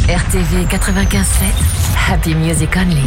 RTV 95.7, Happy Music Only.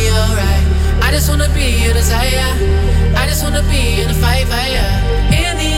just wanna be a desire. I just wanna be in the fight fire. In the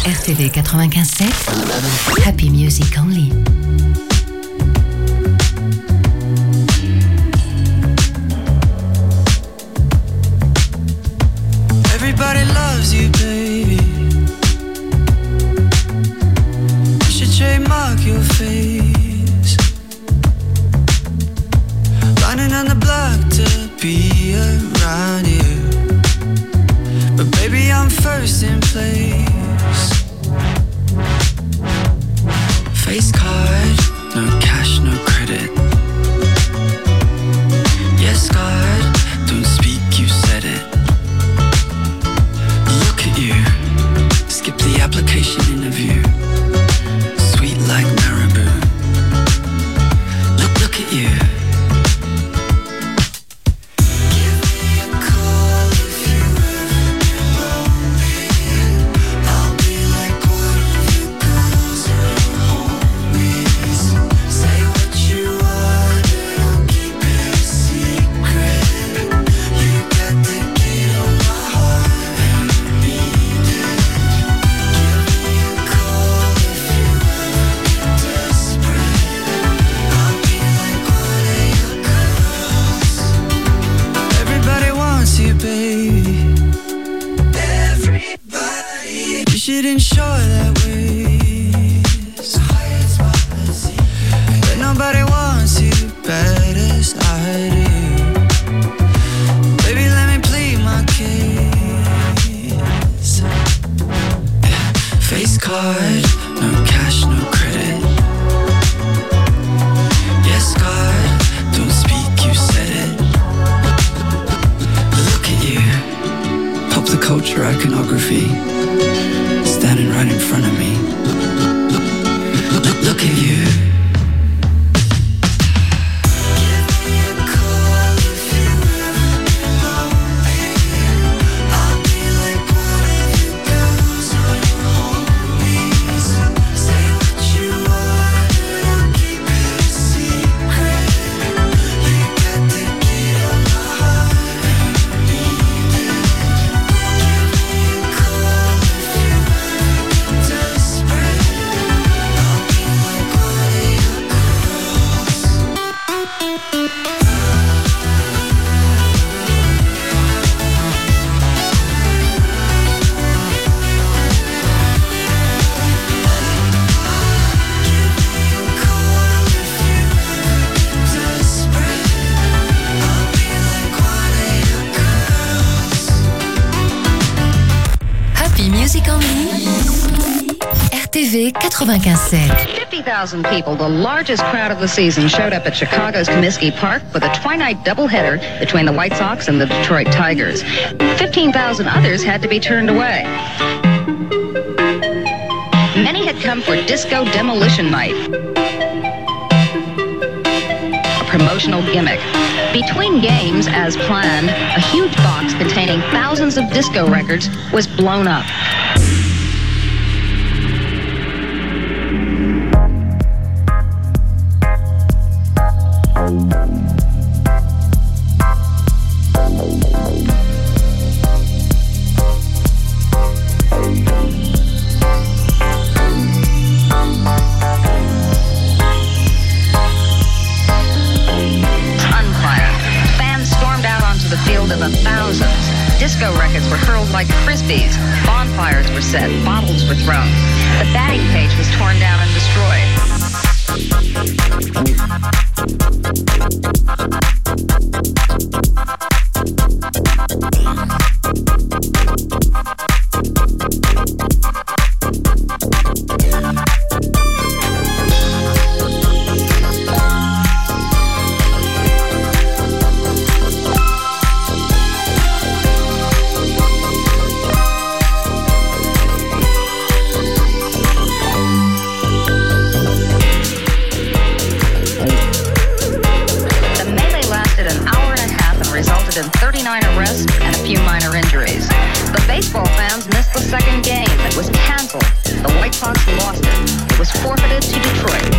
RTV 95.7, Happy Music Only. Everybody loves you, baby. You should trademark your face. Lining on the block to be around you. But baby, I'm first in place. Face card, no cash, no credit. Yes, God, don't speak, you said it. Look at you, skip the application interview. Sweet like marabou. Look at you. RTV 95.7. 50,000 people, the largest crowd of the season, showed up at Chicago's Comiskey Park for the twilight doubleheader between the White Sox and the Detroit Tigers. 15,000 others had to be turned away. Many had come for Disco Demolition Night, a promotional gimmick. Between games, as planned, a huge box containing thousands of disco records was blown up. Disco records were hurled like frisbees. Bonfires were set. Bottles were thrown. The batting cage was torn down and destroyed. In 39 arrests and a few minor injuries. The baseball fans missed the second game. It was canceled. The White Sox lost it. It was forfeited to Detroit.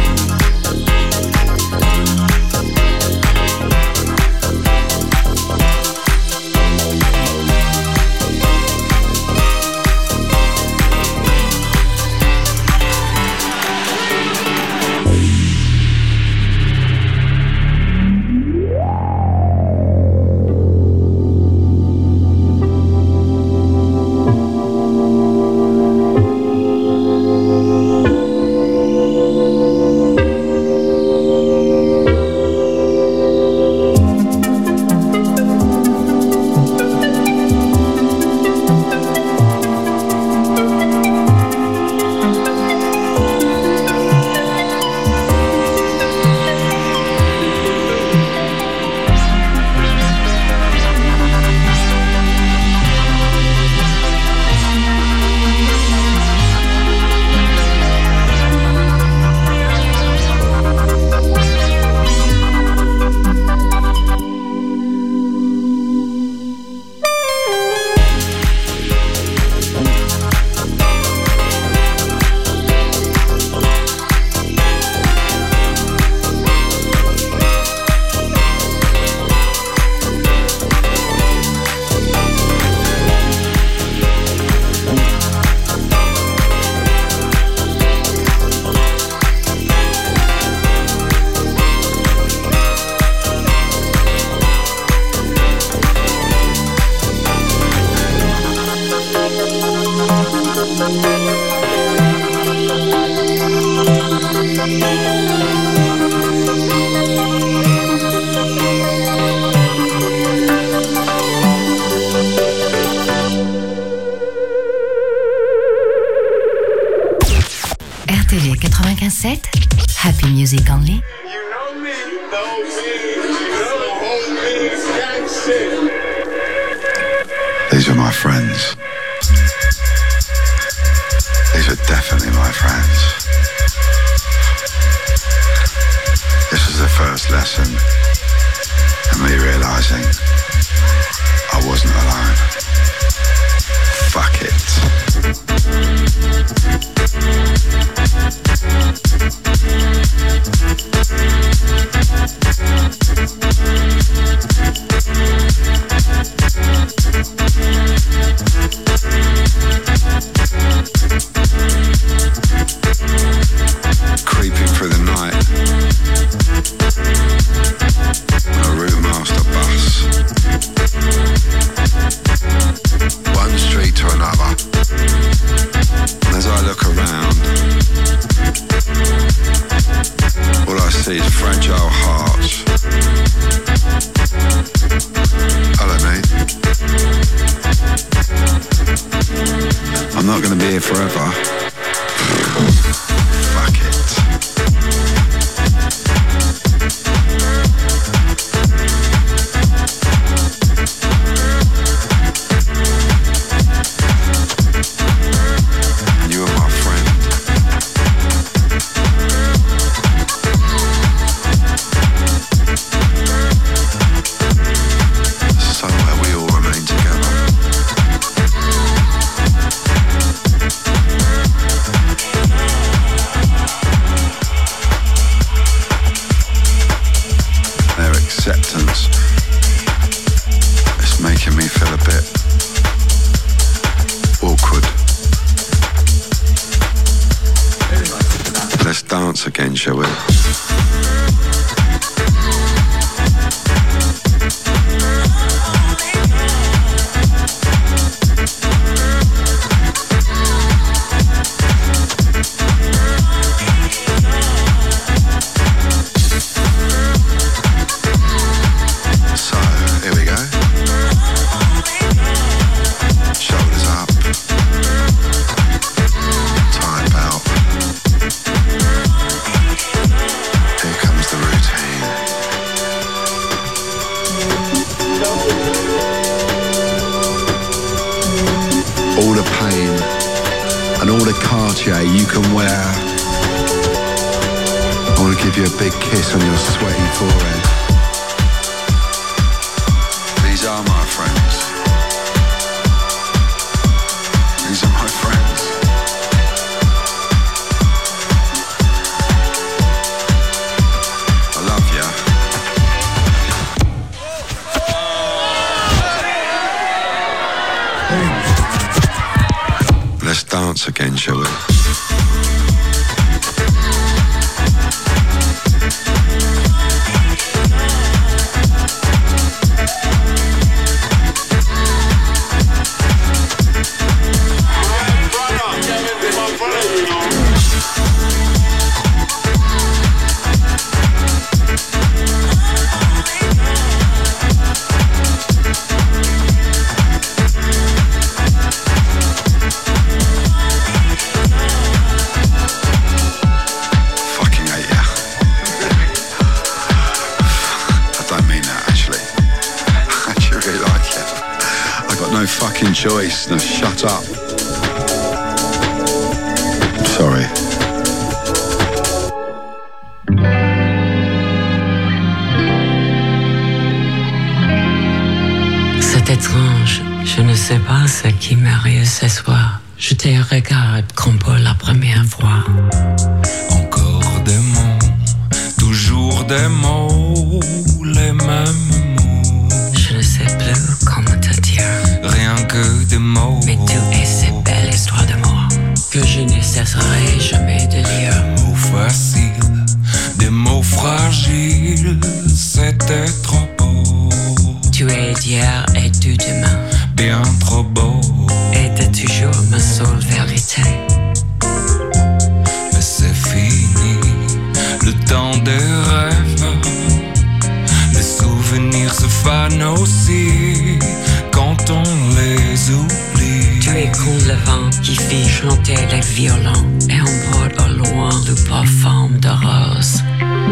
RTL 95.7, Happy Music Only. These are my friends. These are definitely my friends. This was the first lesson and me realising I wasn't alone. Fuck it. Creeping through the night on a route master bus, one street to another, and as I look around, all I see is fragile hearts. Hello mate, I'm not going to be here forever. Fuck it. You are my friend. Somewhere we all remain together. Their acceptance is making me feel a bit awkward. Let's dance again, shall we? So, here we go. Shoulders up. Tie belt. Here comes the routine. All the pain and all the Cartier you can wear. I want to give you a big kiss on your sweaty forehead. These are my friends. These are my friends. I love ya. Let's dance again, shall we? Fucking hate ya. I don't mean that, actually. I actually really like it. I got no fucking choice. Now shut up. Sorry. C'est étrange, je ne sais pas ce qui m'arrive ce soir. Je te regarde comme pour la première fois. Encore des mots, toujours des mots, les mêmes mots. Je ne sais plus comment te dire, Rien que des mots. mais tu es cette belle histoire d'amour que je ne cesserai jamais de lire. Des mots faciles, des mots fragiles, c'était trop beau. Tu es d'hier et du demain, Bien trop beau. et t'es toujours ma seule vérité. petite fille chantait les violons et on porte au loin le parfum de rose.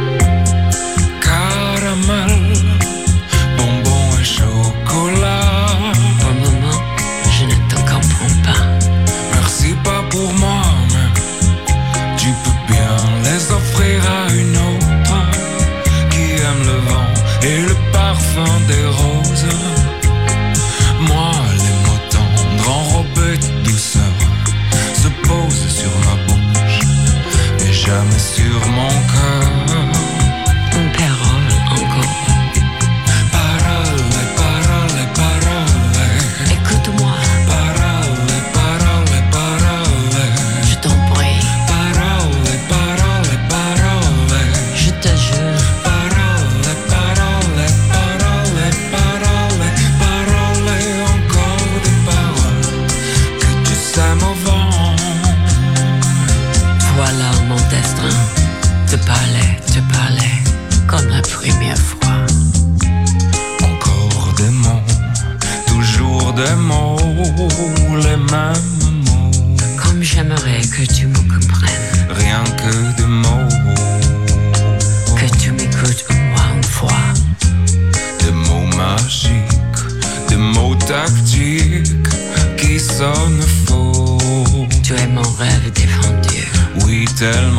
Caramel, bonbon et chocolat. Pour le moment, je ne te comprends pas. Merci pas pour moi, mais tu peux bien les offrir à une autre qui aime le vent et le parfum des roses. Moi, les mots tendres enrobés de douceur se posent sur ma bouche et jamais sur mon cœur. Une parole encore. Parole, parole, parole. Écoute-moi, Parole, parole, parole. je t'en prie. Parole, parole, parole. Je te jure. Parole, parole, parole, parole, parole, encore des paroles que tu sèmes au vent. Voilà mon destin. Te parler, comme la première fois. Encore des mots, toujours des mots, les mêmes mots, Comme j'aimerais que tu me comprennes, rien que des mots, que tu m'écoutes au moins une fois. des mots magiques, des mots tactiques qui sonnent faux. Tu es mon rêve défendu. Oui, tellement.